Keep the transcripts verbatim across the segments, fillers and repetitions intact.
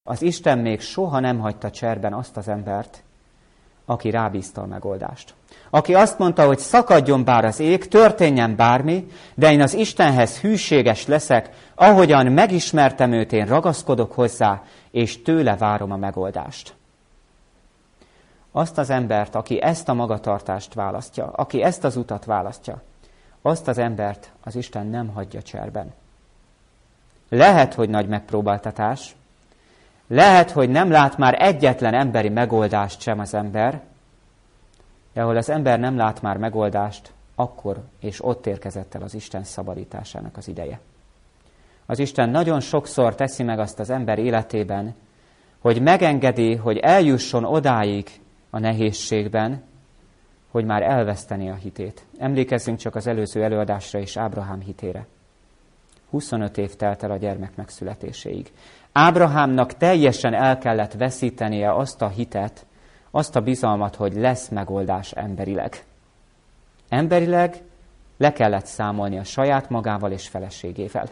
Az Isten még soha nem hagyta cserben azt az embert, aki rábízta a megoldást. Aki azt mondta, hogy szakadjon bár az ég, történjen bármi, de én az Istenhez hűséges leszek, ahogyan megismertem őt, én ragaszkodok hozzá, és tőle várom a megoldást. Azt az embert, aki ezt a magatartást választja, aki ezt az utat választja, azt az embert az Isten nem hagyja cserben. Lehet, hogy nagy megpróbáltatás, lehet, hogy nem lát már egyetlen emberi megoldást sem az ember, de ahol az ember nem lát már megoldást, akkor és ott érkezett el az Isten szabadításának az ideje. Az Isten nagyon sokszor teszi meg azt az ember életében, hogy megengedi, hogy eljusson odáig a nehézségben, hogy már elveszteni a hitét. Emlékezzünk csak az előző előadásra és Ábrahám hitére. huszonöt év telt el a gyermek megszületéséig. Ábrahámnak teljesen el kellett veszítenie azt a hitet, azt a bizalmat, hogy lesz megoldás emberileg. Emberileg le kellett számolni a saját magával és feleségével.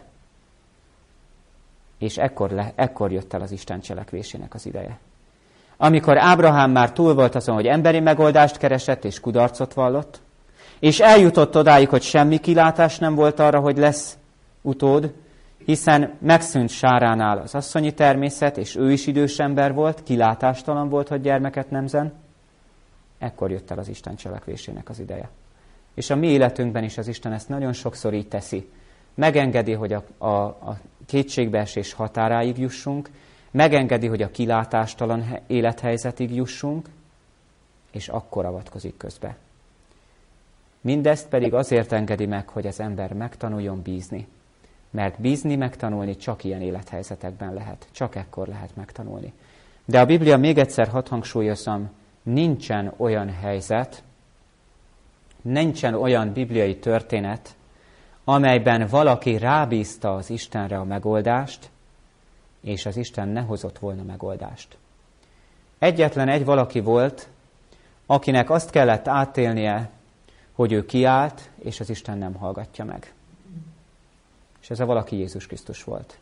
És ekkor, le, ekkor jött el az Isten cselekvésének az ideje. Amikor Ábrahám már túl volt azon, hogy emberi megoldást keresett és kudarcot vallott, és eljutott odáig, hogy semmi kilátás nem volt arra, hogy lesz utód, hiszen megszűnt Sáránál az asszonyi természet, és ő is idős ember volt, kilátástalan volt, hogy gyermeket nemzen, ekkor jött el az Isten cselekvésének az ideje. És a mi életünkben is az Isten ezt nagyon sokszor így teszi. Megengedi, hogy a, a, a kétségbeesés határáig jussunk, megengedi, hogy a kilátástalan élethelyzetig jussunk, és akkor avatkozik közbe. Mindezt pedig azért engedi meg, hogy az ember megtanuljon bízni. Mert bízni, megtanulni csak ilyen élethelyzetekben lehet. Csak ekkor lehet megtanulni. De a Biblia, még egyszer hadd hangsúlyozom, nincsen olyan helyzet, nincsen olyan bibliai történet, amelyben valaki rábízta az Istenre a megoldást, és az Isten ne hozott volna megoldást. Egyetlen egy valaki volt, akinek azt kellett átélnie, hogy ő kiállt, és az Isten nem hallgatja meg. És ez a valaki Jézus Krisztus volt.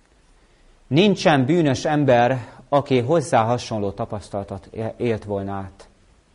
Nincsen bűnös ember, aki hozzá hasonló tapasztalatot élt volna át.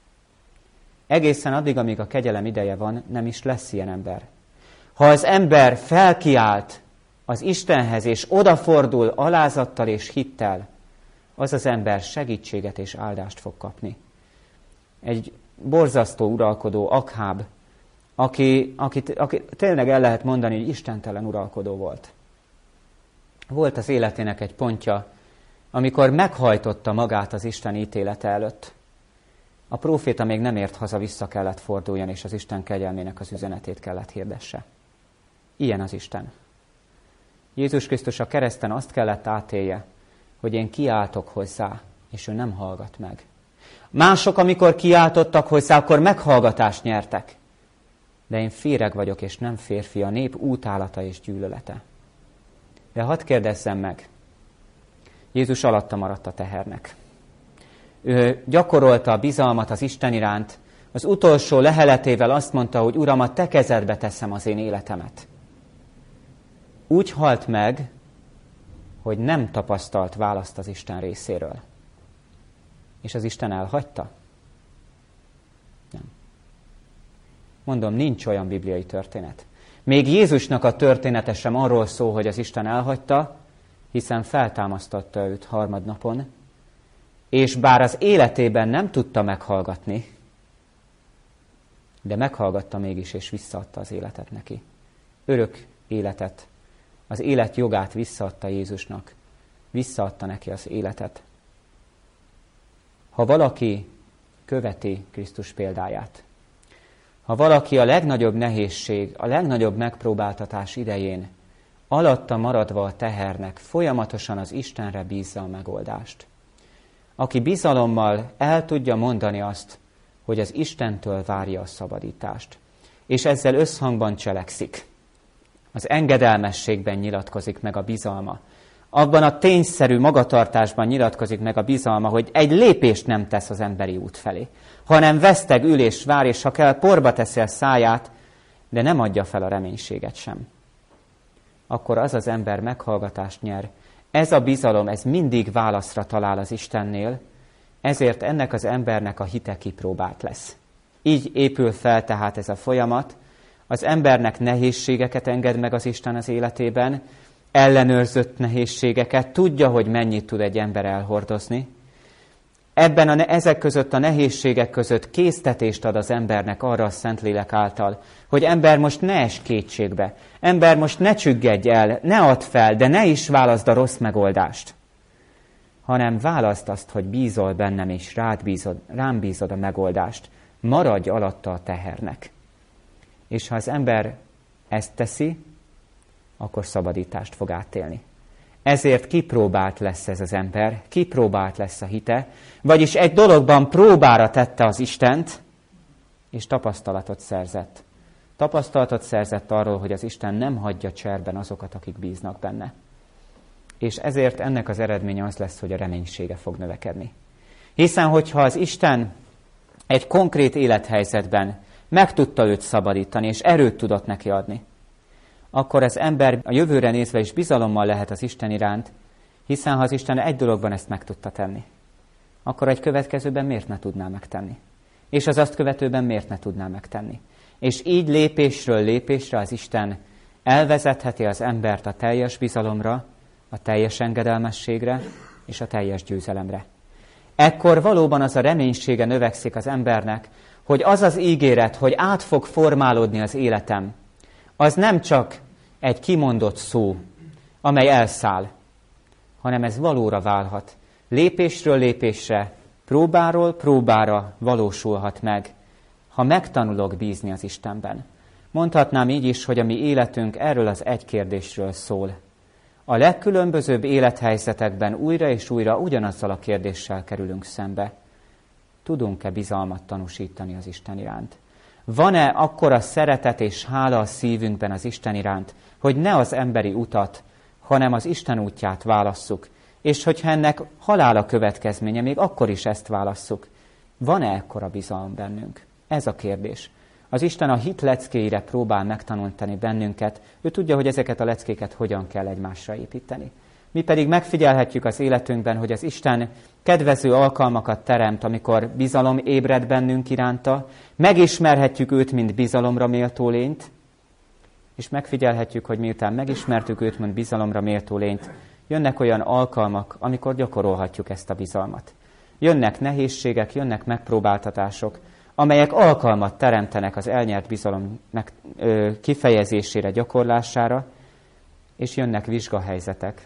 Egészen addig, amíg a kegyelem ideje van, nem is lesz ilyen ember. Ha az ember felkiált az Istenhez, és odafordul alázattal és hittel, az az ember segítséget és áldást fog kapni. Egy borzasztó uralkodó, Akháb, aki, aki, aki tényleg el lehet mondani, hogy istentelen uralkodó volt. Volt az életének egy pontja, amikor meghajtotta magát az Isten ítélete előtt. A próféta még nem ért haza, vissza kellett forduljon, és az Isten kegyelmének az üzenetét kellett hirdesse. Ilyen az Isten. Jézus Krisztus a kereszten azt kellett átélje, hogy én kiáltok hozzá, és ő nem hallgat meg. Mások, amikor kiáltottak hozzá, akkor meghallgatást nyertek. De én féreg vagyok, és nem férfi, a nép útálata és gyűlölete. De hadd kérdezzem meg, Jézus alatta maradt a tehernek. Ő gyakorolta a bizalmat az Isten iránt, az utolsó leheletével azt mondta, hogy Uram, a te kezedbe teszem az én életemet. Úgy halt meg, hogy nem tapasztalt választ az Isten részéről. És az Isten elhagyta? Nem. Mondom, nincs olyan bibliai történet. Még Jézusnak a története sem arról szól, hogy az Isten elhagyta, hiszen feltámasztotta őt harmadnapon, és bár az életében nem tudta meghallgatni, de meghallgatta mégis, és visszaadta az életet neki. Örök életet, az élet jogát visszaadta Jézusnak, visszaadta neki az életet. Ha valaki követi Krisztus példáját, ha valaki a legnagyobb nehézség, a legnagyobb megpróbáltatás idején alatta maradva a tehernek folyamatosan az Istenre bízza a megoldást, aki bizalommal el tudja mondani azt, hogy az Istentől várja a szabadítást, és ezzel összhangban cselekszik, az engedelmességben nyilatkozik meg a bizalma, abban a tényszerű magatartásban nyilatkozik meg a bizalma, hogy egy lépést nem tesz az emberi út felé, hanem veszteg, ül és vár, és ha kell, porba teszi a száját, de nem adja fel a reménységet sem. Akkor az az ember meghallgatást nyer, Ez a bizalom, ez mindig válaszra talál az Istennél, ezért ennek az embernek a hite kipróbált lesz. Így épül fel tehát ez a folyamat, az embernek nehézségeket enged meg az Isten az életében, ellenőrzött nehézségeket, tudja, hogy mennyit tud egy ember elhordozni. Ebben a, ezek között a nehézségek között késztetést ad az embernek arra a Szentlélek által, hogy ember most ne es kétségbe, ember most ne csüggedj el, ne add fel, de ne is válaszd a rossz megoldást, hanem válaszd azt, hogy bízol bennem, és rád bízod, rám bízod a megoldást. Maradj alatta a tehernek. És ha az ember ezt teszi, akkor szabadítást fog átélni. Ezért kipróbált lesz ez az ember, kipróbált lesz a hite, vagyis egy dologban próbára tette az Istent, és tapasztalatot szerzett. Tapasztalatot szerzett arról, hogy az Isten nem hagyja cserben azokat, akik bíznak benne. És ezért ennek az eredménye az lesz, hogy a reménysége fog növekedni. Hiszen, hogyha az Isten egy konkrét élethelyzetben meg tudta őt szabadítani, és erőt tudott neki adni, akkor az ember a jövőre nézve is bizalommal lehet az Isten iránt, hiszen ha az Isten egy dologban ezt meg tudta tenni, akkor egy következőben miért ne tudná megtenni? És az azt követőben miért ne tudná megtenni? És így lépésről lépésre az Isten elvezetheti az embert a teljes bizalomra, a teljes engedelmességre és a teljes győzelemre. Ekkor valóban az a reménysége növekszik az embernek, hogy az az ígéret, hogy át fog formálódni az életem, az nem csak egy kimondott szó, amely elszáll, hanem ez valóra válhat. Lépésről lépésre, próbáról próbára valósulhat meg, ha megtanulok bízni az Istenben. Mondhatnám így is, hogy a mi életünk erről az egy kérdésről szól. A legkülönbözőbb élethelyzetekben újra és újra ugyanazzal a kérdéssel kerülünk szembe. Tudunk-e bizalmat tanúsítani az Isten iránt? Van-e akkora szeretet és hála a szívünkben az Isten iránt, hogy ne az emberi utat, hanem az Isten útját válasszuk, és hogyha ennek halál a következménye, még akkor is ezt válasszuk. Van-e ekkora bizalom bennünk? Ez a kérdés. Az Isten a hit leckéire próbál megtanultani bennünket, ő tudja, hogy ezeket a leckéket hogyan kell egymásra építeni. Mi pedig megfigyelhetjük az életünkben, hogy az Isten kedvező alkalmakat teremt, amikor bizalom ébred bennünk iránta, megismerhetjük őt, mint bizalomra méltó lényt, és megfigyelhetjük, hogy miután megismertük őt, mint bizalomra méltó lényt, jönnek olyan alkalmak, amikor gyakorolhatjuk ezt a bizalmat. Jönnek nehézségek, jönnek megpróbáltatások, amelyek alkalmat teremtenek az elnyert bizalom meg, ö, kifejezésére, gyakorlására, és jönnek vizsgahelyzetek,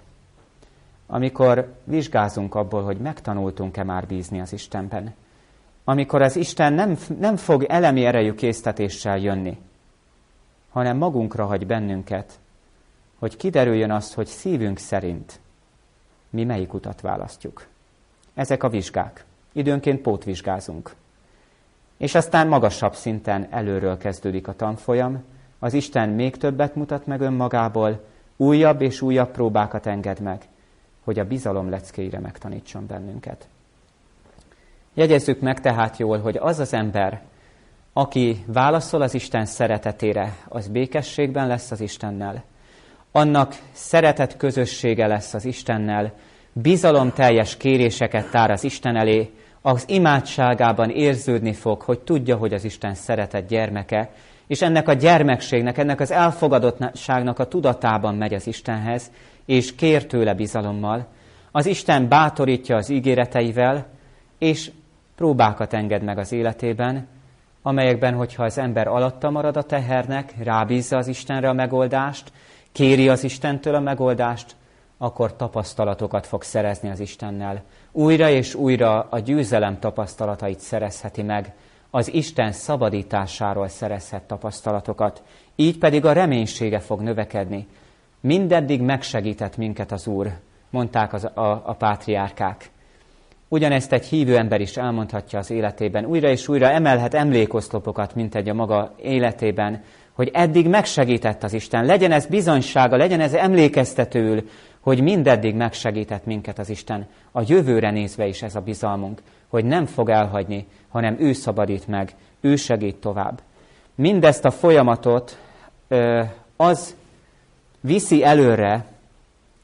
amikor vizsgázunk abból, hogy megtanultunk-e már bízni az Istenben. Amikor az Isten nem, nem fog elemi erejű késztetéssel jönni, hanem magunkra hagy bennünket, hogy kiderüljön az, hogy szívünk szerint mi melyik utat választjuk. Ezek a vizsgák. Időnként pótvizsgázunk. És aztán magasabb szinten előről kezdődik a tanfolyam, az Isten még többet mutat meg önmagából, újabb és újabb próbákat enged meg, hogy a bizalom leckéire megtanítson bennünket. Jegyezzük meg tehát jól, hogy az az ember, aki válaszol az Isten szeretetére, az békességben lesz az Istennel. Annak szeretet közössége lesz az Istennel, bizalomteljes kéréseket tár az Isten elé, az imádságában érződni fog, hogy tudja, hogy az Isten szeretett gyermeke, és ennek a gyermekségnek, ennek az elfogadottságnak a tudatában megy az Istenhez, és kér tőle bizalommal. Az Isten bátorítja az ígéreteivel, és próbákat enged meg az életében, amelyekben, hogyha az ember alatta marad a tehernek, rábízza az Istenre a megoldást, kéri az Istentől a megoldást, akkor tapasztalatokat fog szerezni az Istennel. Újra és újra a győzelem tapasztalatait szerezheti meg, az Isten szabadításáról szerezhet tapasztalatokat, így pedig a reménysége fog növekedni. Mindeddig megsegített minket az Úr, mondták az, a, a pátriárkák. Ugyanezt egy hívő ember is elmondhatja az életében. Újra és újra emelhet emlékoszlopokat, mint egy a maga életében, hogy eddig megsegített az Isten. Legyen ez bizonysága, legyen ez emlékeztetőül, hogy mindeddig megsegített minket az Isten. A jövőre nézve is ez a bizalmunk, hogy nem fog elhagyni, hanem ő szabadít meg, ő segít tovább. Mindezt a folyamatot ö, az viszi előre,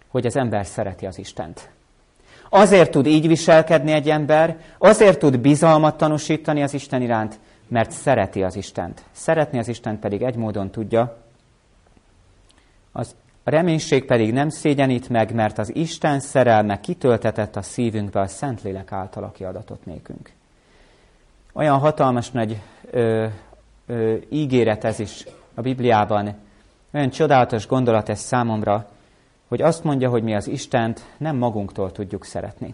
hogy az ember szereti az Istent. Azért tud így viselkedni egy ember, azért tud bizalmat tanúsítani az Isten iránt, mert szereti az Istent. Szeretni az Istent pedig egy módon tudja, az a reménység pedig nem szégyenít meg, mert az Isten szerelme kitöltetett a szívünkbe a Szentlélek által, aki adatott nékünk. Olyan hatalmas nagy ö, ö, ígéret ez is a Bibliában, olyan csodálatos gondolat ez számomra, hogy azt mondja, hogy mi az Istent nem magunktól tudjuk szeretni,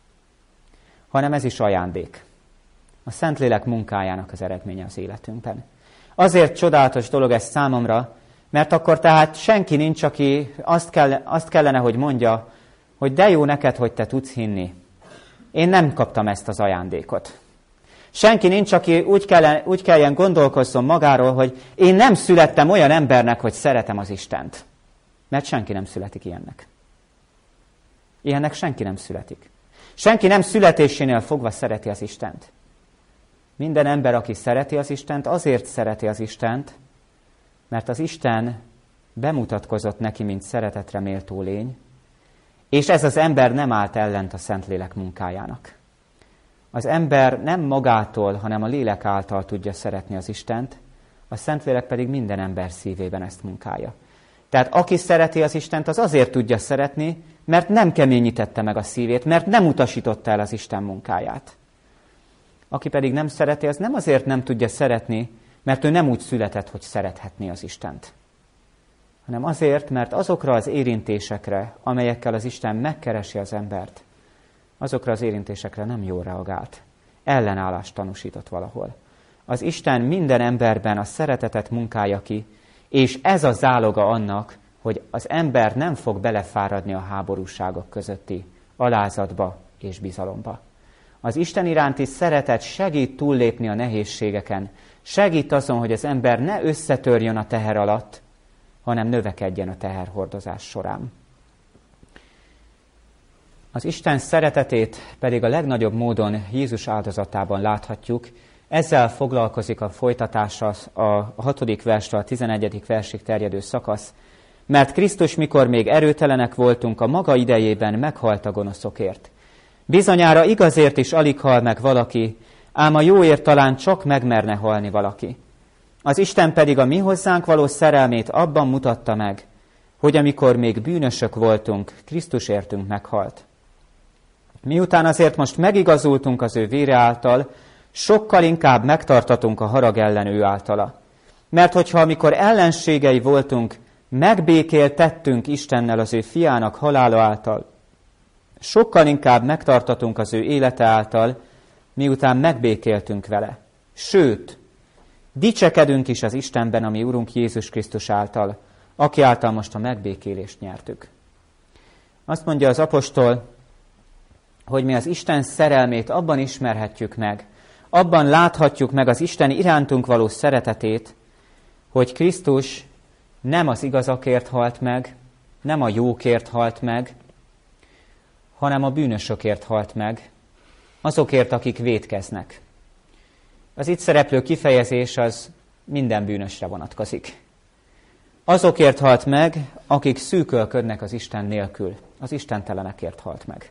hanem ez is ajándék. A Szentlélek munkájának az eredménye az életünkben. Azért csodálatos dolog ez számomra, mert akkor tehát senki nincs, aki azt, kell, azt kellene, hogy mondja, hogy de jó neked, hogy te tudsz hinni. Én nem kaptam ezt az ajándékot. Senki nincs, aki úgy, kellene, úgy kelljen gondolkozzon magáról, hogy én nem születtem olyan embernek, hogy szeretem az Istent. Mert senki nem születik ilyennek. Ilyennek senki nem születik. Senki nem születésénél fogva szereti az Istent. Minden ember, aki szereti az Istent, azért szereti az Istent, mert az Isten bemutatkozott neki, mint szeretetre méltó lény, és ez az ember nem állt ellent a Szentlélek munkájának. Az ember nem magától, hanem a lélek által tudja szeretni az Istent, a Szentlélek pedig minden ember szívében ezt munkálja. Tehát aki szereti az Istent, az azért tudja szeretni, mert nem keményítette meg a szívét, mert nem utasította el az Isten munkáját. Aki pedig nem szereti, az nem azért nem tudja szeretni, mert ő nem úgy született, hogy szerethetné az Istent, hanem azért, mert azokra az érintésekre, amelyekkel az Isten megkeresi az embert, azokra az érintésekre nem jól reagált. Ellenállást tanúsított valahol. Az Isten minden emberben a szeretetet munkálja ki, és ez a záloga annak, hogy az ember nem fog belefáradni a háborúságok közötti alázatba és bizalomba. Az Isten iránti szeretet segít túllépni a nehézségeken, segít azon, hogy az ember ne összetörjön a teher alatt, hanem növekedjen a teherhordozás során. Az Isten szeretetét pedig a legnagyobb módon Jézus áldozatában láthatjuk. Ezzel foglalkozik a folytatása a hatodik verstől a tizenegyedik versig terjedő szakasz. Mert Krisztus, mikor még erőtelenek voltunk, a maga idejében meghalt a gonoszokért. Bizonyára igazért is alig hal meg valaki, ám a jóért talán csak megmerne halni valaki. Az Isten pedig a mi hozzánk való szerelmét abban mutatta meg, hogy amikor még bűnösök voltunk, Krisztus értünk meghalt. Miután azért most megigazultunk az ő vére által, sokkal inkább megtartatunk a harag ellen ő általa. Mert hogyha amikor ellenségei voltunk, megbékéltettünk Istennel az ő fiának halála által, sokkal inkább megtartatunk az ő élete által, miután megbékéltünk vele. Sőt, dicsekedünk is az Istenben, ami Urunk Jézus Krisztus által, aki által most a megbékélést nyertük. Azt mondja az apostol, hogy mi az Isten szerelmét abban ismerhetjük meg, abban láthatjuk meg az Isten irántunk való szeretetét, hogy Krisztus nem az igazakért halt meg, nem a jókért halt meg, hanem a bűnösökért halt meg, azokért, akik vétkeznek. Az itt szereplő kifejezés az minden bűnösre vonatkozik. Azokért halt meg, akik szűkölködnek az Isten nélkül, az istentelenekért halt meg.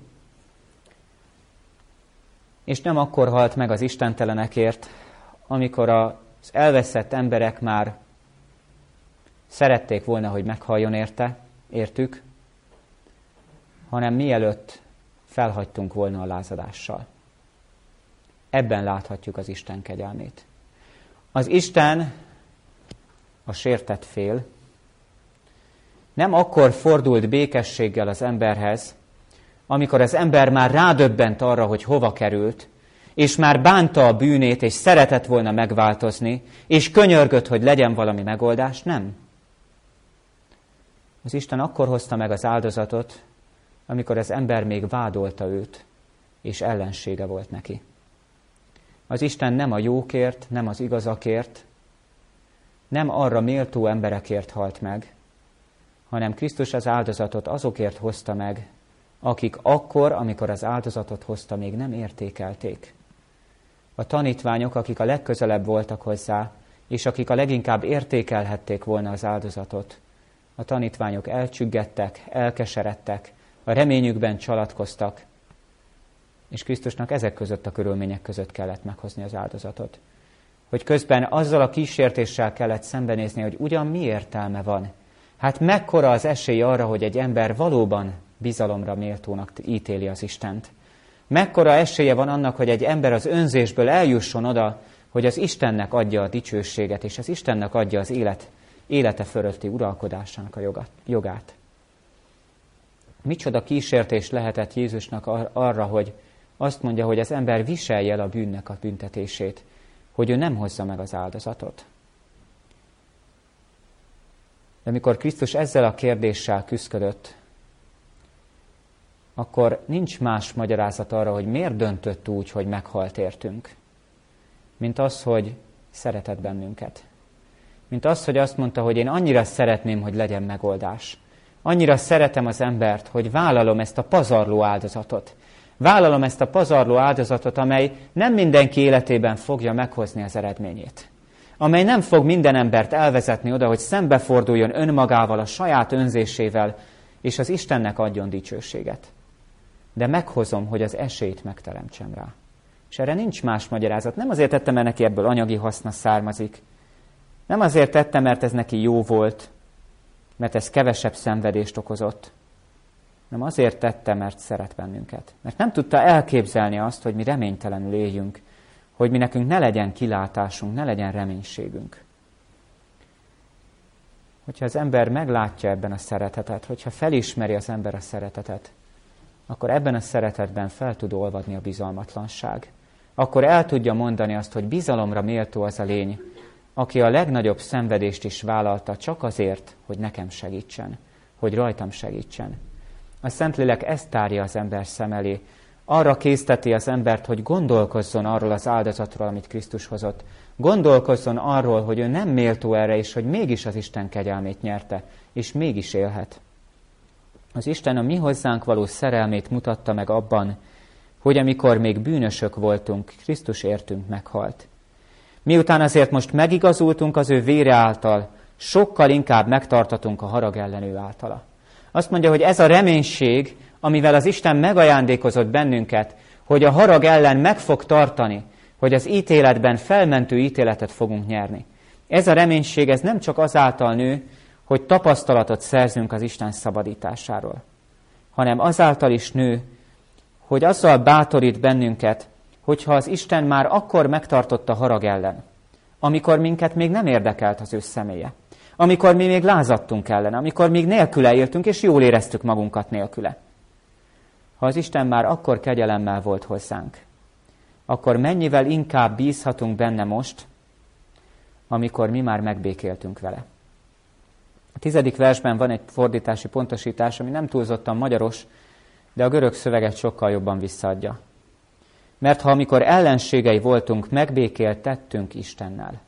És nem akkor halt meg az istentelenekért, amikor az elveszett emberek már szerették volna, hogy meghalljon érte, értük, hanem mielőtt felhagytunk volna a lázadással. Ebben láthatjuk az Isten kegyelmét. Az Isten, a sértett fél, nem akkor fordult békességgel az emberhez, amikor az ember már rádöbbent arra, hogy hova került, és már bánta a bűnét, és szeretett volna megváltozni, és könyörgött, hogy legyen valami megoldás, nem. Az Isten akkor hozta meg az áldozatot, amikor az ember még vádolta őt, és ellensége volt neki. Az Isten nem a jókért, nem az igazakért, nem arra méltó emberekért halt meg, hanem Krisztus az áldozatot azokért hozta meg, akik akkor, amikor az áldozatot hozta, még nem értékelték. A tanítványok, akik a legközelebb voltak hozzá, és akik a leginkább értékelhették volna az áldozatot, A tanítványok elcsüggedtek, elkeseredtek, a reményükben csalatkoztak, és Krisztusnak ezek között a körülmények között kellett meghozni az áldozatot. Hogy közben azzal a kísértéssel kellett szembenézni, hogy ugyan mi értelme van. Hát mekkora az esély arra, hogy egy ember valóban bizalomra méltónak ítéli az Istent. Mekkora esélye van annak, hogy egy ember az önzésből eljusson oda, hogy az Istennek adja a dicsőséget, és az Istennek adja az élet, élete fölötti uralkodásának a jogát. Micsoda kísértés lehetett Jézusnak ar- arra, hogy azt mondja, hogy az ember viselje el a bűnnek a büntetését, hogy ő nem hozza meg az áldozatot. De amikor Krisztus ezzel a kérdéssel küszködött, akkor nincs más magyarázat arra, hogy miért döntött úgy, hogy meghalt értünk, mint az, hogy szeretett bennünket. Mint az, hogy azt mondta, hogy én annyira szeretném, hogy legyen megoldás. Annyira szeretem az embert, hogy vállalom ezt a pazarló áldozatot. Vállalom ezt a pazarló áldozatot, amely nem mindenki életében fogja meghozni az eredményét. Amely nem fog minden embert elvezetni oda, hogy szembeforduljon önmagával, a saját önzésével, és az Istennek adjon dicsőséget. De meghozom, hogy az esélyt megteremtsem rá. És erre nincs más magyarázat. Nem azért tettem, mert neki ebből anyagi haszna származik. Nem azért tettem, mert ez neki jó volt, mert ez kevesebb szenvedést okozott. Nem azért tette, mert szeret bennünket. Mert nem tudta elképzelni azt, hogy mi reménytelenül éljünk, hogy mi nekünk ne legyen kilátásunk, ne legyen reménységünk. Hogyha az ember meglátja ebben a szeretetet, hogyha felismeri az ember a szeretetet, akkor ebben a szeretetben fel tud olvadni a bizalmatlanság. Akkor el tudja mondani azt, hogy bizalomra méltó az a lény, aki a legnagyobb szenvedést is vállalta csak azért, hogy nekem segítsen, hogy rajtam segítsen. A Szentlélek ezt tárja az ember szem elé, arra készteti az embert, hogy gondolkozzon arról az áldozatról, amit Krisztus hozott. Gondolkozzon arról, hogy ő nem méltó erre, és hogy mégis az Isten kegyelmét nyerte, és mégis élhet. Az Isten a mi hozzánk való szerelmét mutatta meg abban, hogy amikor még bűnösök voltunk, Krisztus értünk meghalt. Miután azért most megigazultunk az ő vére által, sokkal inkább megtartatunk a harag ellen ő általa. Azt mondja, hogy ez a reménység, amivel az Isten megajándékozott bennünket, hogy a harag ellen meg fog tartani, hogy az ítéletben felmentő ítéletet fogunk nyerni. Ez a reménység, ez nem csak azáltal nő, hogy tapasztalatot szerzünk az Isten szabadításáról, hanem azáltal is nő, hogy azzal bátorít bennünket, hogyha az Isten már akkor megtartotta harag ellen, amikor minket még nem érdekelt az ő személye, amikor mi még lázadtunk ellen, amikor még nélküle éltünk, és jól éreztük magunkat nélküle. Ha az Isten már akkor kegyelemmel volt hozzánk, akkor mennyivel inkább bízhatunk benne most, amikor mi már megbékéltünk vele. A tizedik versben van egy fordítási pontosítás, ami nem túlzottan magyaros, de a görög szöveget sokkal jobban visszaadja. Mert ha amikor ellenségei voltunk, megbékéltettünk Istennel.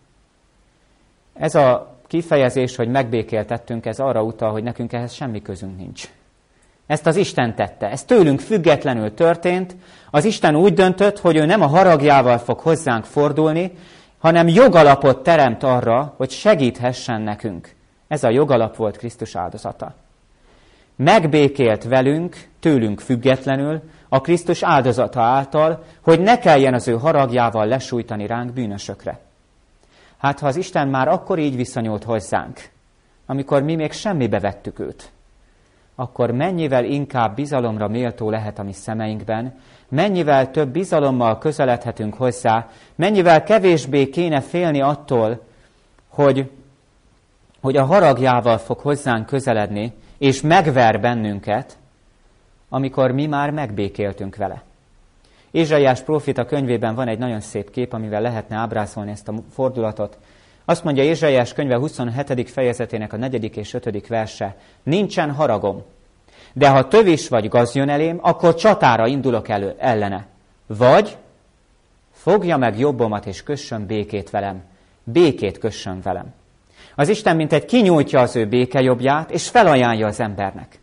Ez a kifejezés, hogy megbékéltettünk, ez arra utal, hogy nekünk ehhez semmi közünk nincs. Ezt az Isten tette, ez tőlünk függetlenül történt. Az Isten úgy döntött, hogy ő nem a haragjával fog hozzánk fordulni, hanem jogalapot teremt arra, hogy segíthessen nekünk. Ez a jogalap volt Krisztus áldozata. Megbékélt velünk, tőlünk függetlenül, a Krisztus áldozata által, hogy ne kelljen az ő haragjával lesújtani ránk bűnösökre. Hát ha az Isten már akkor így viszonyult hozzánk, amikor mi még semmibe vettük őt, akkor mennyivel inkább bizalomra méltó lehet a mi szemeinkben, mennyivel több bizalommal közeledhetünk hozzá, mennyivel kevésbé kéne félni attól, hogy, hogy a haragjával fog hozzánk közeledni, és megver bennünket, amikor mi már megbékéltünk vele. Ézsaiás próféta könyvében van egy nagyon szép kép, amivel lehetne ábrázolni ezt a fordulatot. Azt mondja Ézsaiás könyve huszonhetedik fejezetének a negyedik és ötödik verse: nincsen haragom, de ha tövis vagy gaz jön elém, akkor csatára indulok elő, ellene. Vagy fogja meg jobbomat és kössön békét velem, békét kössön velem. Az Isten mint egy kinyújtja az ő békejobbját, és felajánlja az embernek.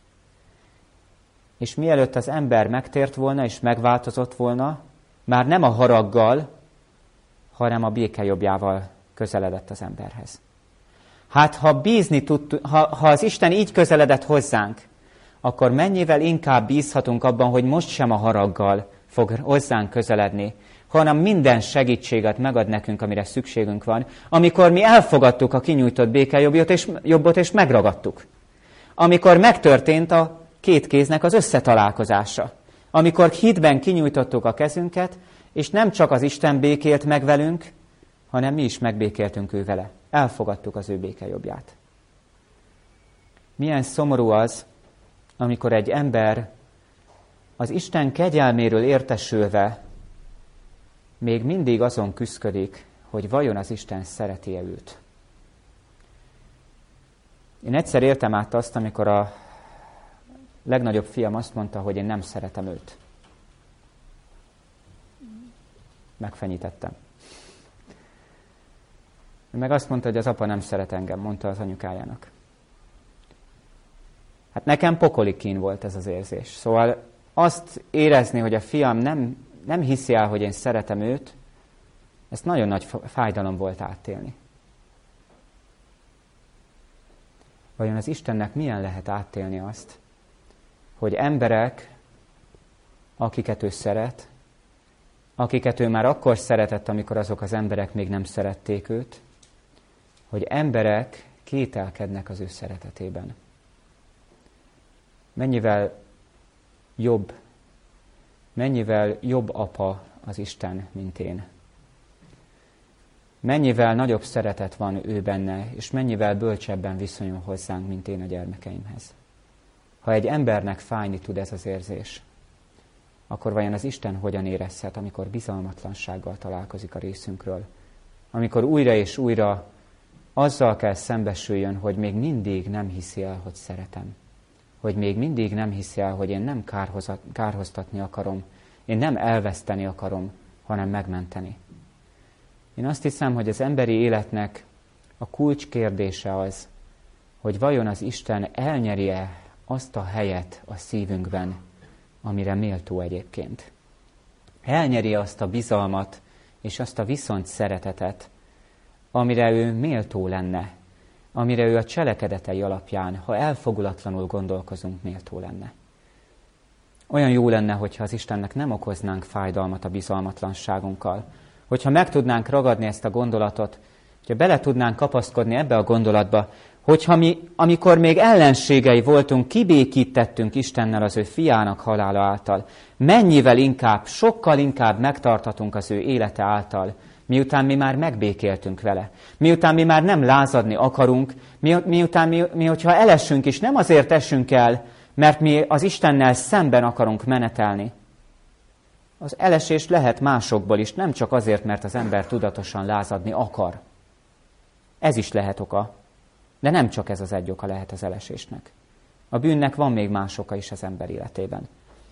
És mielőtt az ember megtért volna, és megváltozott volna, már nem a haraggal, hanem a békejobbjával közeledett az emberhez. Hát ha bízni tud, ha, ha az Isten így közeledett hozzánk, akkor mennyivel inkább bízhatunk abban, hogy most sem a haraggal fog hozzánk közeledni, hanem minden segítséget megad nekünk, amire szükségünk van, amikor mi elfogadtuk a kinyújtott békejobbot és, jobbot, és megragadtuk. Amikor megtörtént a két kéznek az összetalálkozása. Amikor hitben kinyújtottuk a kezünket, és nem csak az Isten békélt meg velünk, hanem mi is megbékéltünk ő vele. Elfogadtuk az ő békejobbját. Milyen szomorú az, amikor egy ember az Isten kegyelméről értesülve még mindig azon küszködik, hogy vajon az Isten szereti-e őt. Én egyszer értem át azt, amikor a legnagyobb fiam azt mondta, hogy én nem szeretem őt. Megfenyítettem. Ő meg azt mondta, hogy az apa nem szeret engem, mondta az anyukájának. Hát nekem pokoli kín volt ez az érzés. Szóval azt érezni, hogy a fiam nem, nem hiszi el, hogy én szeretem őt, ezt nagyon nagy fájdalom volt átélni. Vajon az Istennek milyen lehet átélni azt, hogy emberek, akiket ő szeret, akiket ő már akkor szeretett, amikor azok az emberek még nem szerették őt, hogy emberek kételkednek az ő szeretetében. Mennyivel jobb, mennyivel jobb apa az Isten, mint én. Mennyivel nagyobb szeretet van ő benne, és mennyivel bölcsebben viszonyul hozzánk, mint én a gyermekeimhez. Ha egy embernek fájni tud ez az érzés, akkor vajon az Isten hogyan érezhet, amikor bizalmatlansággal találkozik a részünkről? Amikor újra és újra azzal kell szembesüljön, hogy még mindig nem hiszi el, hogy szeretem. Hogy még mindig nem hiszi el, hogy én nem kárhoztatni akarom, én nem elveszteni akarom, hanem megmenteni. Én azt hiszem, hogy az emberi életnek a kulcskérdése az, hogy vajon az Isten elnyeri-e azt a helyet a szívünkben, amire méltó egyébként. Elnyeri azt a bizalmat és azt a viszont szeretetet, amire ő méltó lenne, amire ő a cselekedetei alapján, ha elfogulatlanul gondolkozunk, méltó lenne. Olyan jó lenne, hogyha az Istennek nem okoznánk fájdalmat a bizalmatlanságunkkal, hogyha meg tudnánk ragadni ezt a gondolatot, hogyha bele tudnánk kapaszkodni ebbe a gondolatba, hogyha mi, amikor még ellenségei voltunk, kibékítettünk Istennel az ő fiának halála által, mennyivel inkább, sokkal inkább megtartatunk az ő élete által, miután mi már megbékéltünk vele. Miután mi már nem lázadni akarunk, mi, miután mi, mi, hogyha elesünk is, nem azért esünk el, mert mi az Istennel szemben akarunk menetelni. Az elesés lehet másokból is, nem csak azért, mert az ember tudatosan lázadni akar. Ez is lehet oka, de nem csak ez az egy oka lehet az elesésnek. A bűnnek van még más oka is az ember életében.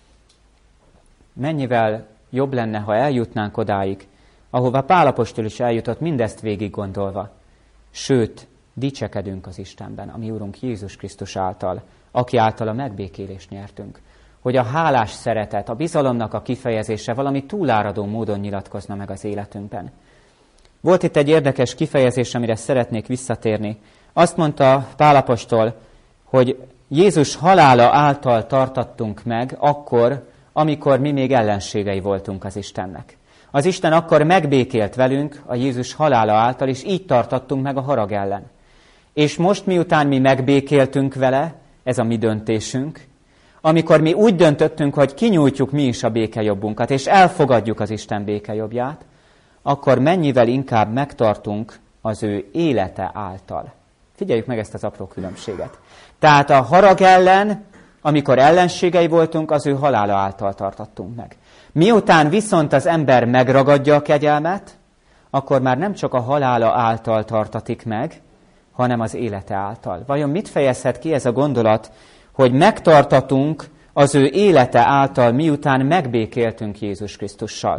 Mennyivel jobb lenne, ha eljutnánk odáig, ahova Pál apostol is eljutott, mindezt végig gondolva. Sőt, dicsekedünk az Istenben, a mi Urunk Jézus Krisztus által, aki által a megbékélést nyertünk. Hogy a hálás szeretet, a bizalomnak a kifejezése valami túláradó módon nyilatkozna meg az életünkben. Volt itt egy érdekes kifejezés, amire szeretnék visszatérni. Azt mondta Pál apostol, hogy Jézus halála által tartattunk meg akkor, amikor mi még ellenségei voltunk az Istennek. Az Isten akkor megbékélt velünk a Jézus halála által, és így tartattunk meg a harag ellen. És most miután mi megbékéltünk vele, ez a mi döntésünk, amikor mi úgy döntöttünk, hogy kinyújtjuk mi is a békejobbunkat, és elfogadjuk az Isten békejobbját, akkor mennyivel inkább megtartunk az ő élete által. Figyeljük meg ezt az apró különbséget. Tehát a harag ellen, amikor ellenségei voltunk, az ő halála által tartattunk meg. Miután viszont az ember megragadja a kegyelmet, akkor már nem csak a halála által tartatik meg, hanem az élete által. Vajon mit fejezhet ki ez a gondolat, hogy megtartatunk az ő élete által, miután megbékéltünk Jézus Krisztussal?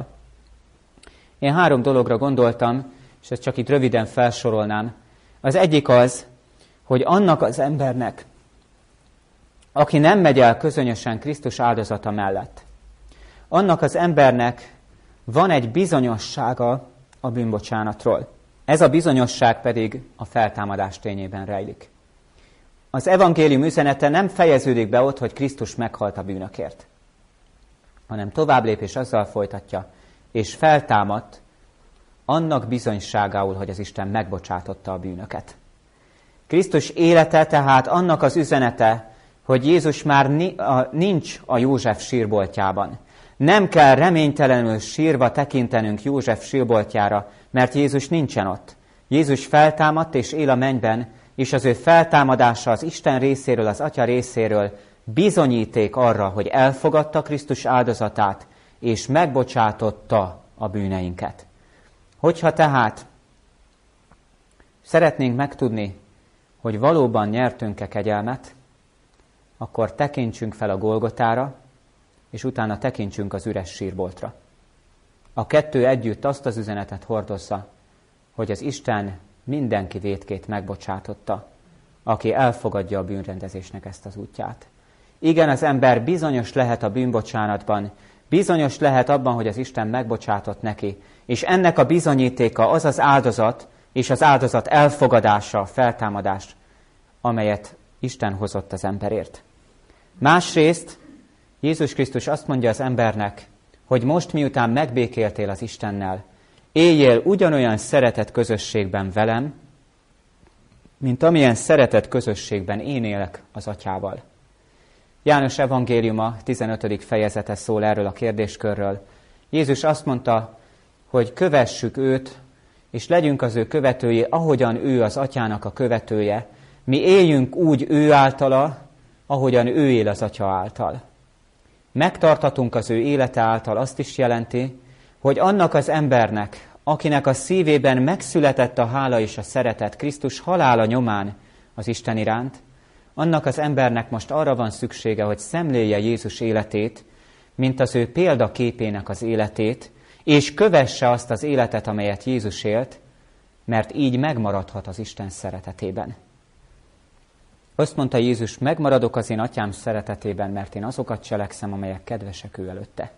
Én három dologra gondoltam, és ezt csak itt röviden felsorolnám. Az egyik az, hogy annak az embernek, aki nem megy el közönösen Krisztus áldozata mellett, annak az embernek van egy bizonyossága a bűnbocsánatról. Ez a bizonyosság pedig a feltámadás tényében rejlik. Az evangélium üzenete nem fejeződik be ott, hogy Krisztus meghalt a bűnökért, hanem tovább lép és azzal folytatja, és feltámadt annak bizonyságául, hogy az Isten megbocsátotta a bűnöket. Krisztus élete tehát annak az üzenete, hogy Jézus már nincs a József sírboltjában. Nem kell reménytelenül sírva tekintenünk József sírboltjára, mert Jézus nincsen ott. Jézus feltámadt és él a mennyben, és az ő feltámadása az Isten részéről, az Atya részéről bizonyíték arra, hogy elfogadta Krisztus áldozatát, és megbocsátotta a bűneinket. Hogyha tehát szeretnénk megtudni, hogy valóban nyertünk-e kegyelmet, akkor tekintsünk fel a Golgotára, és utána tekintsünk az üres sírboltra. A kettő együtt azt az üzenetet hordozza, hogy az Isten mindenki vétkét megbocsátotta, aki elfogadja a bűnrendezésnek ezt az útját. Igen, az ember bizonyos lehet a bűnbocsánatban, bizonyos lehet abban, hogy az Isten megbocsátott neki, és ennek a bizonyítéka az az áldozat, és az áldozat elfogadása, a feltámadás, amelyet Isten hozott az emberért. Másrészt Jézus Krisztus azt mondja az embernek, hogy most miután megbékéltél az Istennel, éljél ugyanolyan szeretet közösségben velem, mint amilyen szeretet közösségben én élek az Atyával. János evangéliuma tizenötödik fejezete szól erről a kérdéskörről. Jézus azt mondta, hogy kövessük őt, és legyünk az ő követői, ahogyan ő az Atyának a követője. Mi éljünk úgy ő általa, ahogyan ő él az Atya által. Megtartatunk az ő élete által azt is jelenti, hogy annak az embernek, akinek a szívében megszületett a hála és a szeretet Krisztus halála nyomán az Isten iránt, annak az embernek most arra van szüksége, hogy szemléje Jézus életét, mint az ő példaképének az életét, és kövesse azt az életet, amelyet Jézus élt, mert így megmaradhat az Isten szeretetében. Azt mondta Jézus, megmaradok az én Atyám szeretetében, mert én azokat cselekszem, amelyek kedvesek ő előtte.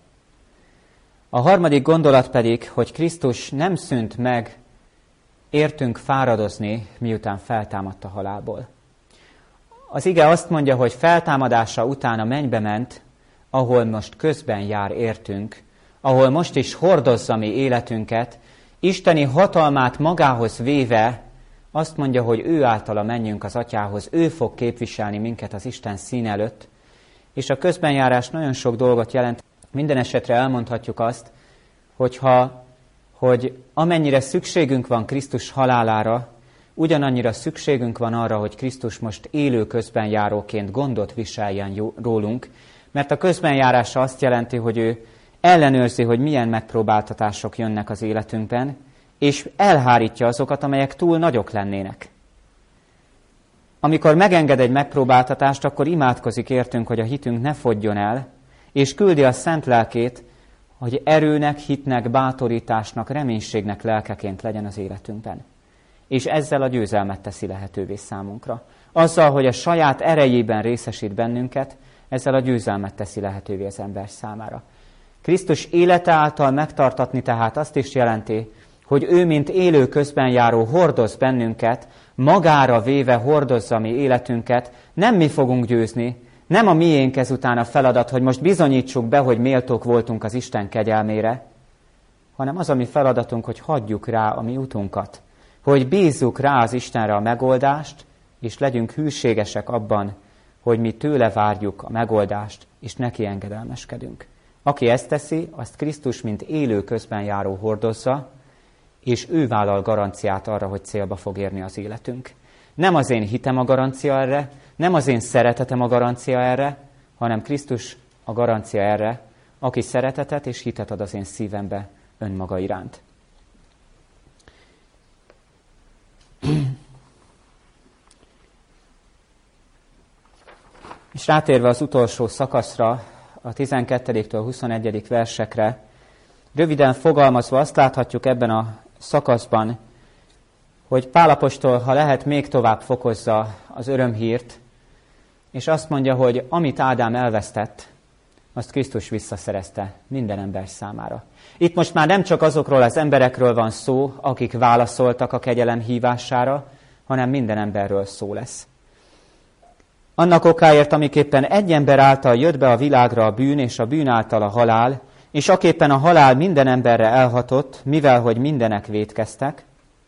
A harmadik gondolat pedig, hogy Krisztus nem szűnt meg értünk fáradozni, miután feltámadt a halálból. Az ige azt mondja, hogy feltámadása után a mennybe ment, ahol most közben jár értünk, ahol most is hordozza mi életünket, isteni hatalmát magához véve, azt mondja, hogy ő általa menjünk az Atyához, ő fog képviselni minket az Isten szín előtt, és a közbenjárás nagyon sok dolgot jelent. Minden esetre elmondhatjuk azt, hogyha, hogy amennyire szükségünk van Krisztus halálára, ugyanannyira szükségünk van arra, hogy Krisztus most élő közbenjáróként gondot viseljen rólunk, mert a közbenjárása azt jelenti, hogy ő ellenőrzi, hogy milyen megpróbáltatások jönnek az életünkben, és elhárítja azokat, amelyek túl nagyok lennének. Amikor megenged egy megpróbáltatást, akkor imádkozik értünk, hogy a hitünk ne fogjon el, és küldi a szent lelkét, hogy erőnek, hitnek, bátorításnak, reménységnek lelkeként legyen az életünkben. És ezzel a győzelmet teszi lehetővé számunkra. Azzal, hogy a saját erejében részesít bennünket, ezzel a győzelmet teszi lehetővé az ember számára. Krisztus élete által megtartatni tehát azt is jelenti, hogy ő, mint élő közbenjáró hordoz bennünket, magára véve hordozza mi életünket, nem mi fogunk győzni, nem a miénk ezután a feladat, hogy most bizonyítsuk be, hogy méltók voltunk az Isten kegyelmére, hanem az a mi feladatunk, hogy hagyjuk rá a mi utunkat, hogy bízzuk rá az Istenre a megoldást, és legyünk hűségesek abban, hogy mi tőle várjuk a megoldást, és neki engedelmeskedünk. Aki ezt teszi, azt Krisztus, mint élő közbenjáró hordozza, és ő vállal garanciát arra, hogy célba fog érni az életünk. Nem az én hitem a garancia erre, nem az én szeretetem a garancia erre, hanem Krisztus a garancia erre, aki szeretetet és hitet ad az én szívembe önmaga iránt. És rátérve az utolsó szakaszra, a tizenkettedik huszonegyedik versekre, röviden fogalmazva azt láthatjuk ebben a szakaszban, hogy Pál apostol, ha lehet, még tovább fokozza az örömhírt, és azt mondja, hogy amit Ádám elvesztett, azt Krisztus visszaszerezte minden ember számára. Itt most már nem csak azokról az emberekről van szó, akik válaszoltak a kegyelem hívására, hanem minden emberről szó lesz. Annak okáért, amiképpen egy ember által jött be a világra a bűn, és a bűn által a halál, és aképpen a halál minden emberre elhatott, mivel hogy mindenek vétkeztek.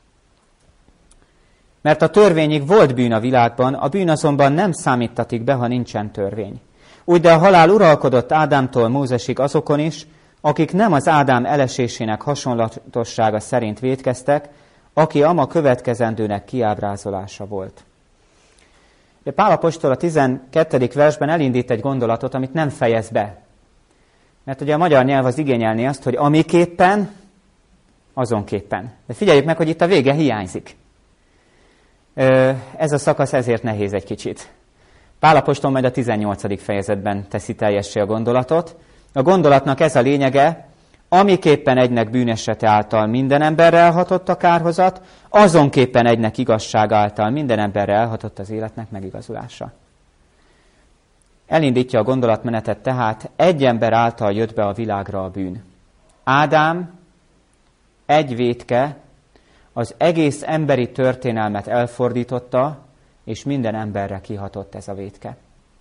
Mert a törvényig volt bűn a világban, a bűn azonban nem számítatik be, ha nincsen törvény. Úgy de a halál uralkodott Ádámtól Mózesig azokon is, akik nem az Ádám elesésének hasonlatossága szerint vétkeztek, aki ama következendőnek kiábrázolása volt. De Pál apostol a tizenkettedik versben elindít egy gondolatot, amit nem fejez be. Mert ugye a magyar nyelv az igényelni azt, hogy amiképpen, azonképpen. De figyeljük meg, hogy itt a vége hiányzik. Ez a szakasz ezért nehéz egy kicsit. Pál apostol majd a tizennyolcadik fejezetben teszi teljessé a gondolatot. A gondolatnak ez a lényege, amiképpen egynek bűnesete által minden emberre elhatott a kárhozat, azonképpen egynek igazság által minden emberre elhatott az életnek megigazulása. Elindítja a gondolatmenetet tehát, egy ember által jött be a világra a bűn. Ádám, egy vétke, az egész emberi történelmet elfordította, és minden emberre kihatott ez a vétke.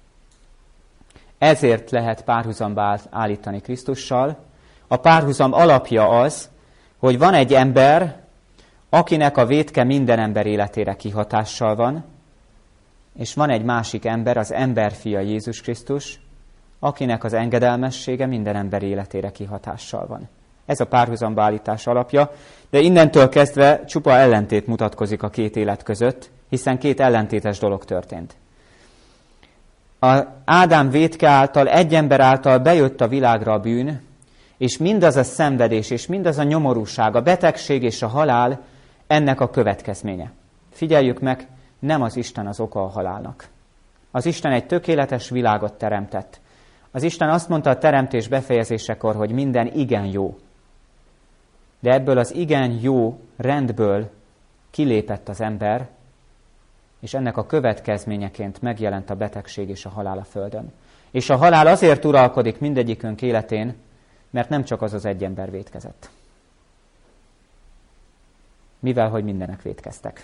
Ezért lehet párhuzamba állítani Krisztussal. A párhuzam alapja az, hogy van egy ember, akinek a vétke minden ember életére kihatással van, és van egy másik ember, az emberfia Jézus Krisztus, akinek az engedelmessége minden ember életére kihatással van. Ez a párhuzamba állítás alapja, de innentől kezdve csupa ellentét mutatkozik a két élet között, hiszen két ellentétes dolog történt. Az Ádám vétke által, egy ember által bejött a világra a bűn, és mindaz a szenvedés, és mindaz a nyomorúság, a betegség és a halál ennek a következménye. Figyeljük meg, nem az Isten az oka a halálnak. Az Isten egy tökéletes világot teremtett. Az Isten azt mondta a teremtés befejezésekor, hogy minden igen jó. De ebből az igen jó rendből kilépett az ember, és ennek a következményeként megjelent a betegség és a halál a földön. És a halál azért uralkodik mindegyikünk életén, mert nem csak az az egy ember vétkezett. Mivel, hogy mindenek vétkeztek.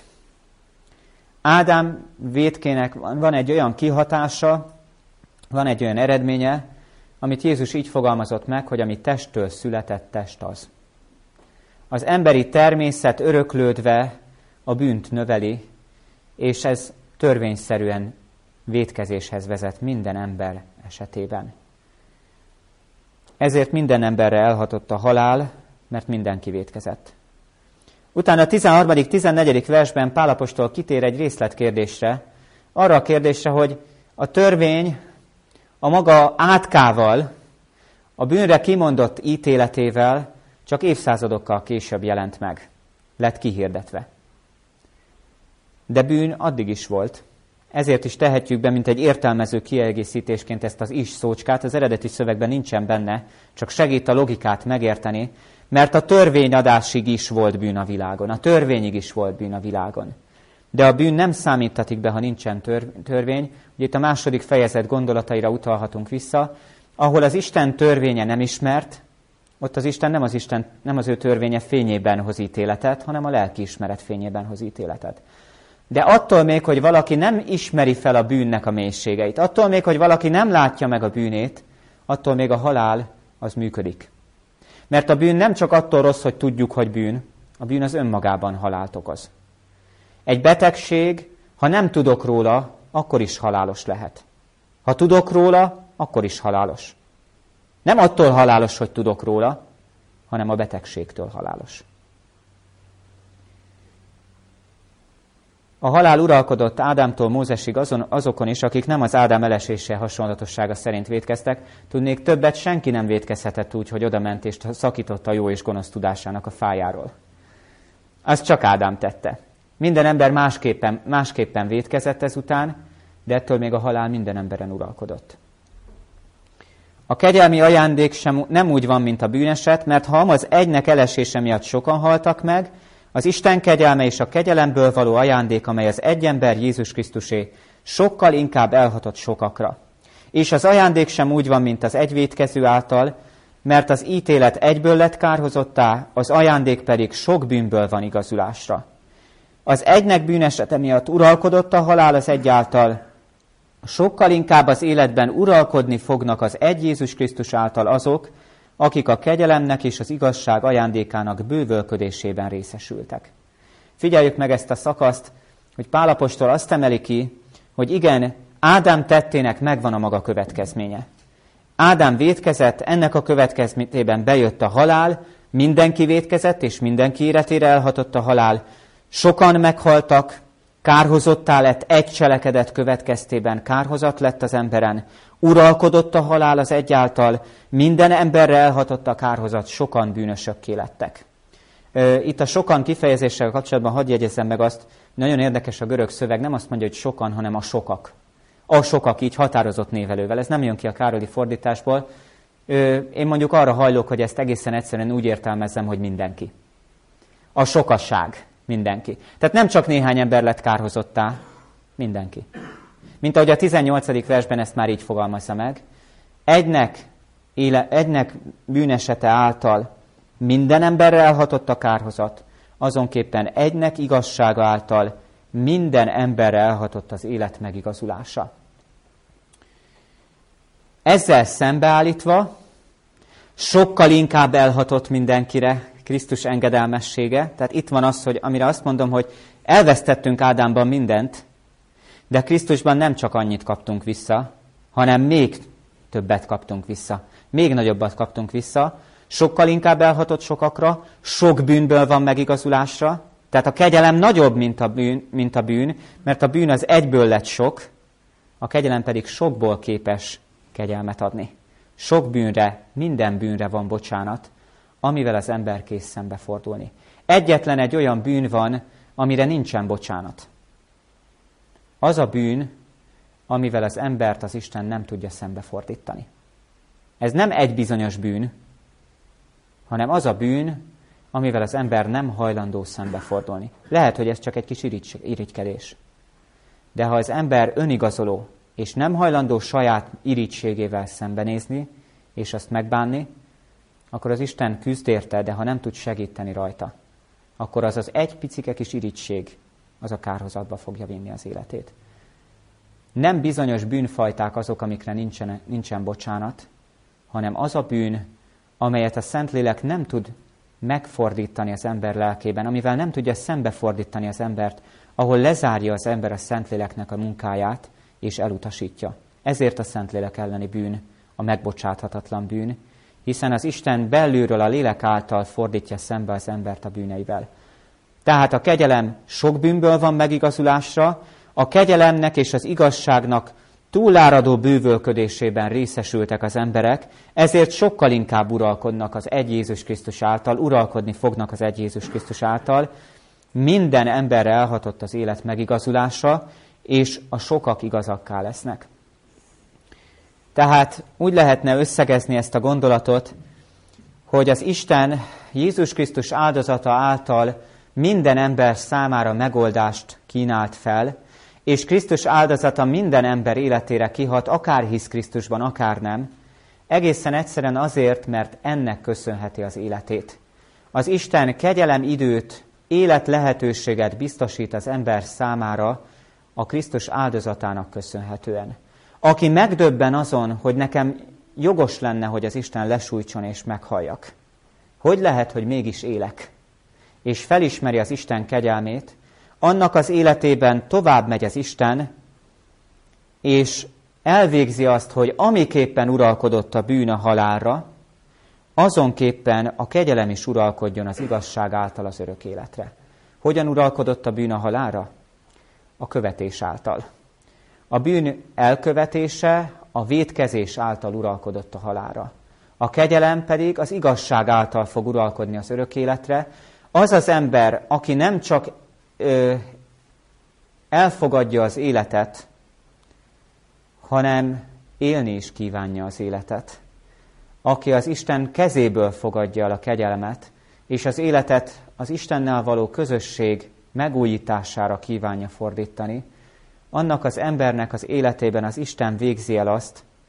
Ádám vétkének van egy olyan kihatása, van egy olyan eredménye, amit Jézus így fogalmazott meg, hogy ami testtől született, test az. Az emberi természet öröklődve a bűnt növeli, és ez törvényszerűen vétkezéshez vezet minden ember esetében. Ezért minden emberre elhatott a halál, mert mindenki vétkezett. Utána a tizenharmadik tizennegyedik versben Pál apostol kitér egy részletkérdésre, arra a kérdésre, hogy a törvény a maga átkával, a bűnre kimondott ítéletével csak évszázadokkal később jelent meg, lett kihirdetve. De bűn addig is volt. Ezért is tehetjük be, mint egy értelmező kiegészítésként ezt az is szócskát, az eredeti szövegben nincsen benne, csak segít a logikát megérteni, mert a törvényadásig is volt bűn a világon, a törvényig is volt bűn a világon. De a bűn nem számítatik be, ha nincsen tör, törvény. Ugye itt a második fejezet gondolataira utalhatunk vissza, ahol az Isten törvénye nem ismert, ott az Isten nem az, Isten, nem az ő törvénye fényében hoz ítéletet, hanem a lelkiismeret fényében hoz ítéletet. De attól még, hogy valaki nem ismeri fel a bűnnek a mélységeit, attól még, hogy valaki nem látja meg a bűnét, attól még a halál az működik. Mert a bűn nem csak attól rossz, hogy tudjuk, hogy bűn, a bűn az önmagában halált okoz. Egy betegség, ha nem tudok róla, akkor is halálos lehet. Ha tudok róla, akkor is halálos. Nem attól halálos, hogy tudok róla, hanem a betegségtől halálos. A halál uralkodott Ádámtól Mózesig azon, azokon is, akik nem az Ádám elesése hasonlatossága szerint vétkeztek. Tudnék, többet senki nem vétkezhetett úgy, hogy odament és szakította a jó és gonosz tudásának a fájáról. Azt csak Ádám tette. Minden ember másképpen, másképpen vétkezett ezután, de ettől még a halál minden emberen uralkodott. A kegyelmi ajándék sem, nem úgy van, mint a bűneset, mert ha az egynek elesése miatt sokan haltak meg, az Isten kegyelme és a kegyelemből való ajándék, amely az egy ember Jézus Krisztusé, sokkal inkább elhatott sokakra. És az ajándék sem úgy van, mint az egy vétkező által, mert az ítélet egyből lett kárhozottá, az ajándék pedig sok bűnből van igazulásra. Az egynek bűnesete miatt uralkodott a halál az egy által, sokkal inkább az életben uralkodni fognak az egy Jézus Krisztus által azok, akik a kegyelemnek és az igazság ajándékának bővölködésében részesültek. Figyeljük meg ezt a szakaszt, hogy Pál apostol azt emeli ki, hogy igen, Ádám tettének megvan a maga következménye. Ádám vétkezett, ennek a következményében bejött a halál, mindenki vétkezett, és mindenki életére elhatott a halál. Sokan meghaltak, kárhozottá lett, egy cselekedet következtében kárhozat lett az emberen, uralkodott a halál az egy által, minden emberre elhatott a kárhozat, sokan bűnösökké lettek. Itt a sokan kifejezéssel kapcsolatban hadd jegyezzem meg azt, nagyon érdekes a görög szöveg, nem azt mondja, hogy sokan, hanem a sokak. A sokak, így határozott névelővel. Ez nem jön ki a Károli fordításból. Én mondjuk arra hajlok, hogy ezt egészen egyszerűen úgy értelmezzem, hogy mindenki. A sokasság, mindenki. Tehát nem csak néhány ember lett kárhozottá, mindenki. Mint ahogy a tizennyolcadik versben ezt már így fogalmazza meg. Egynek, éle, egynek bűnesete által minden emberre elhatott a kárhozat, azonképpen egynek igazsága által minden emberre elhatott az élet megigazulása. Ezzel szembeállítva sokkal inkább elhatott mindenkire Krisztus engedelmessége. Tehát itt van az, hogy amire azt mondom, hogy elvesztettünk Ádámban mindent, de Krisztusban nem csak annyit kaptunk vissza, hanem még többet kaptunk vissza. Még nagyobbat kaptunk vissza. Sokkal inkább elhatott sokakra, sok bűnből van megigazulásra. Tehát a kegyelem nagyobb, mint a bűn, mint a bűn, mert a bűn az egyből lett sok, a kegyelem pedig sokból képes kegyelmet adni. Sok bűnre, minden bűnre van bocsánat, amivel az ember kész szembefordulni. Egyetlen egy olyan bűn van, amire nincsen bocsánat. Az a bűn, amivel az embert az Isten nem tudja szembefordítani. Ez nem egy bizonyos bűn, hanem az a bűn, amivel az ember nem hajlandó szembefordulni. Lehet, hogy ez csak egy kis irigykedés. De ha az ember önigazoló, és nem hajlandó saját irigységével szembenézni, és azt megbánni, akkor az Isten küzd érte, de ha nem tud segíteni rajta, akkor az az egy picike kis irigység, az a kárhozatba fogja vinni az életét. Nem bizonyos bűnfajták azok, amikre nincsen, nincsen bocsánat, hanem az a bűn, amelyet a Szentlélek nem tud megfordítani az ember lelkében, amivel nem tudja szembefordítani az embert, ahol lezárja az ember a Szentléleknek a munkáját, és elutasítja. Ezért a Szentlélek elleni bűn, a megbocsáthatatlan bűn, hiszen az Isten belülről a lélek által fordítja szembe az embert a bűneivel. Tehát a kegyelem sok bűnből van megigazulásra, a kegyelemnek és az igazságnak túláradó bővölködésében részesültek az emberek, ezért sokkal inkább uralkodnak az egy Jézus Krisztus által, uralkodni fognak az egy Jézus Krisztus által. Minden emberre elhatott az élet megigazulása, és a sokak igazakká lesznek. Tehát úgy lehetne összegezni ezt a gondolatot, hogy az Isten Jézus Krisztus áldozata által minden ember számára megoldást kínált fel, és Krisztus áldozata minden ember életére kihat, akár hisz Krisztusban, akár nem, egészen egyszerűen azért, mert ennek köszönheti az életét. Az Isten kegyelem időt, élet lehetőséget biztosít az ember számára a Krisztus áldozatának köszönhetően. Aki megdöbben azon, hogy nekem jogos lenne, hogy az Isten lesújtson és meghalljak. Hogy lehet, hogy mégis élek? És felismeri az Isten kegyelmét, annak az életében tovább megy az Isten, és elvégzi azt, hogy amiképpen uralkodott a bűn a halálra, azonképpen a kegyelem is uralkodjon az igazság által az örök életre. Hogyan uralkodott a bűn a halálra? A követés által. A bűn elkövetése a vétkezés által uralkodott a halálra. A kegyelem pedig az igazság által fog uralkodni az örök életre. Az az ember, aki nem csak ö, elfogadja az életet, hanem élni is kívánja az életet. Aki az Isten kezéből fogadja el a kegyelmet, és az életet az Istennel való közösség megújítására kívánja fordítani, annak az embernek az életében az Isten végzi el azt,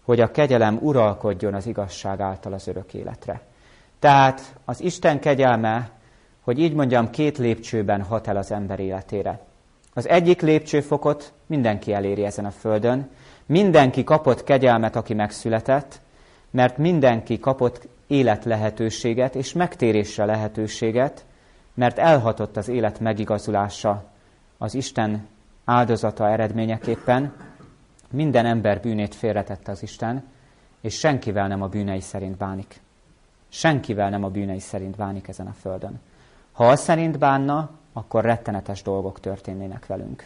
hogy a kegyelem uralkodjon az igazság által az örök életre. Tehát az Isten kegyelme, hogy így mondjam, két lépcsőben hat el az ember életére. Az egyik lépcsőfokot mindenki eléri ezen a földön, mindenki kapott kegyelmet, aki megszületett, mert mindenki kapott élet lehetőséget és megtérésre lehetőséget, mert elhatott az élet megigazulása az Isten áldozata eredményeképpen. Minden ember bűnét félretette az Isten, és senkivel nem a bűnei szerint bánik. Senkivel nem a bűnei szerint bánik ezen a földön. Ha az szerint bánna, akkor rettenetes dolgok történnének velünk.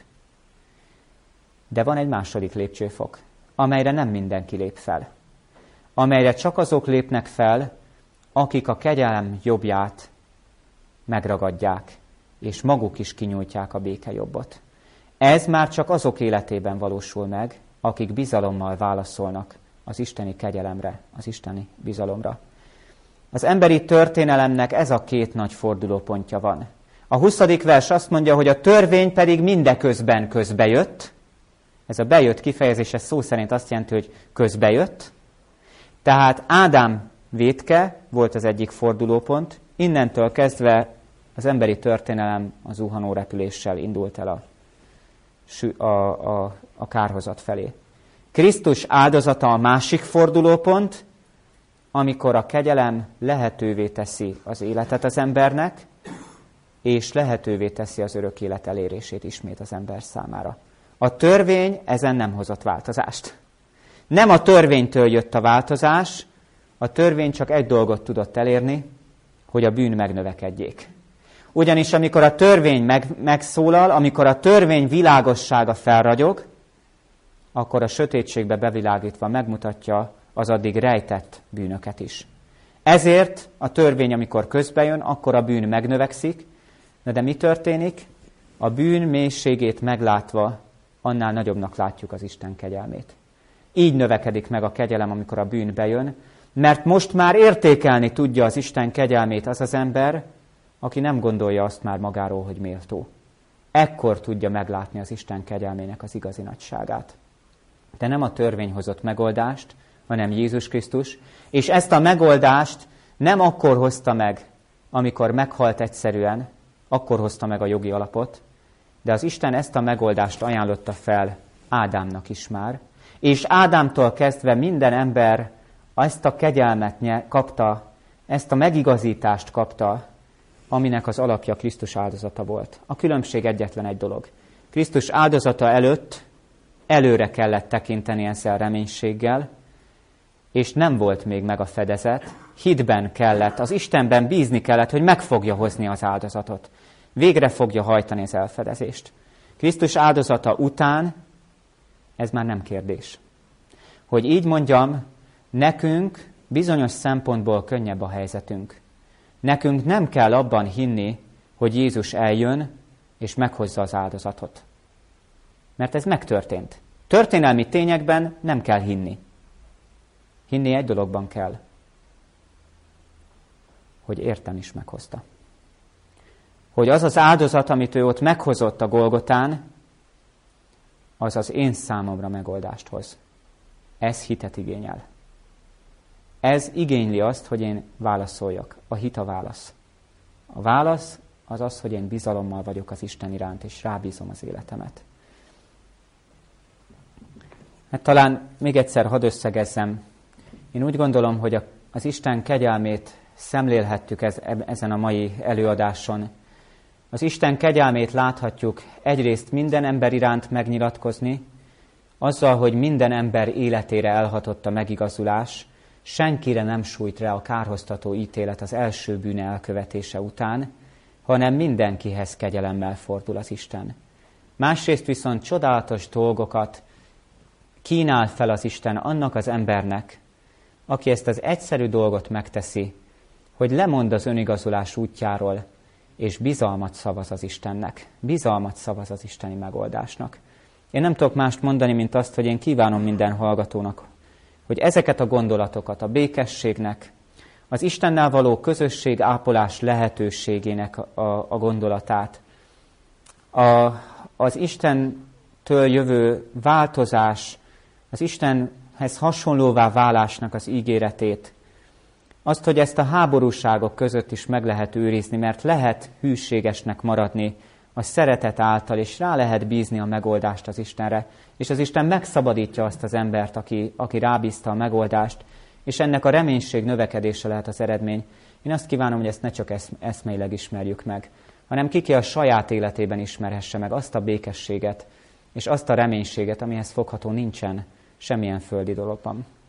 De van egy második lépcsőfok, amelyre nem mindenki lép fel. Amelyre csak azok lépnek fel, akik a kegyelem jobbját megragadják, és maguk is kinyújtják a békejobbot. Ez már csak azok életében valósul meg, akik bizalommal válaszolnak az isteni kegyelemre, az isteni bizalomra. Az emberi történelemnek ez a két nagy fordulópontja van. A huszadik vers azt mondja, hogy a törvény pedig mindeközben közbejött. Ez a bejött kifejezés, ez szó szerint azt jelenti, hogy közbejött. Tehát Ádám vétke volt az egyik fordulópont, innentől kezdve az emberi történelem a zuhanó repüléssel indult el a, a, a, a kárhozat felé. Krisztus áldozata a másik fordulópont, amikor a kegyelem lehetővé teszi az életet az embernek, és lehetővé teszi az örök élet elérését ismét az ember számára. A törvény ezen nem hozott változást. Nem a törvénytől jött a változás, a törvény csak egy dolgot tudott elérni, hogy a bűn megnövekedjék. Ugyanis amikor a törvény meg, megszólal, amikor a törvény világossága felragyog, akkor a sötétségbe bevilágítva megmutatja az addig rejtett bűnöket is. Ezért a törvény, amikor közbejön, akkor a bűn megnövekszik, de, de mi történik? A bűn mélységét meglátva annál nagyobbnak látjuk az Isten kegyelmét. Így növekedik meg a kegyelem, amikor a bűn bejön, mert most már értékelni tudja az Isten kegyelmét az az ember, aki nem gondolja azt már magáról, hogy méltó. Ekkor tudja meglátni az Isten kegyelmének az igazi nagyságát. De nem a törvény hozott megoldást, hanem Jézus Krisztus, és ezt a megoldást nem akkor hozta meg, amikor meghalt egyszerűen, akkor hozta meg a jogi alapot, de az Isten ezt a megoldást ajánlotta fel Ádámnak is már, és Ádámtól kezdve minden ember ezt a kegyelmet kapta, ezt a megigazítást kapta, aminek az alapja Krisztus áldozata volt. A különbség egyetlen egy dolog. Krisztus áldozata előtt előre kellett tekinteni ezzel reménységgel, és nem volt még meg a fedezet, hitben kellett, az Istenben bízni kellett, hogy meg fogja hozni az áldozatot. Végre fogja hajtani az elfedezést. Krisztus áldozata után ez már nem kérdés. Hogy így mondjam, nekünk bizonyos szempontból könnyebb a helyzetünk. Nekünk nem kell abban hinni, hogy Jézus eljön és meghozza az áldozatot. Mert ez megtörtént. Történelmi tényekben nem kell hinni. Hinni egy dologban kell, hogy értem is meghozta. Hogy az az áldozat, amit ő ott meghozott a Golgotán, az az én számomra megoldást hoz. Ez hitet igényel. Ez igényli azt, hogy én válaszoljak. A hit a válasz. A válasz az az, hogy én bizalommal vagyok az Isten iránt, és rábízom az életemet. Hát talán még egyszer hadd összegezzem. Én úgy gondolom, hogy az Isten kegyelmét szemlélhettük ez, ezen a mai előadáson. Az Isten kegyelmét láthatjuk egyrészt minden ember iránt megnyilatkozni, azzal, hogy minden ember életére elhatott a megigazulás, senkire nem sújt rá a kárhoztató ítélet az első bűne elkövetése után, hanem mindenkihez kegyelemmel fordul az Isten. Másrészt viszont csodálatos dolgokat kínál fel az Isten annak az embernek, aki ezt az egyszerű dolgot megteszi, hogy lemond az önigazulás útjáról, és bizalmat szavaz az Istennek. Bizalmat szavaz az isteni megoldásnak. Én nem tudok mást mondani, mint azt, hogy én kívánom minden hallgatónak, hogy ezeket a gondolatokat a békességnek, az Istennel való közösség ápolás lehetőségének a, a gondolatát, a, az Istentől jövő változás, az Isten Istenhez hasonlóvá válásnak az ígéretét, azt, hogy ezt a háborúságok között is meg lehet őrizni, mert lehet hűségesnek maradni a szeretet által, és rá lehet bízni a megoldást az Istenre, és az Isten megszabadítja azt az embert, aki, aki rábízta a megoldást, és ennek a reménység növekedése lehet az eredmény. Én azt kívánom, hogy ezt ne csak esz, eszmeileg ismerjük meg, hanem kiki a saját életében ismerhesse meg azt a békességet, és azt a reménységet, amihez fogható nincsen semmilyen földi dologban.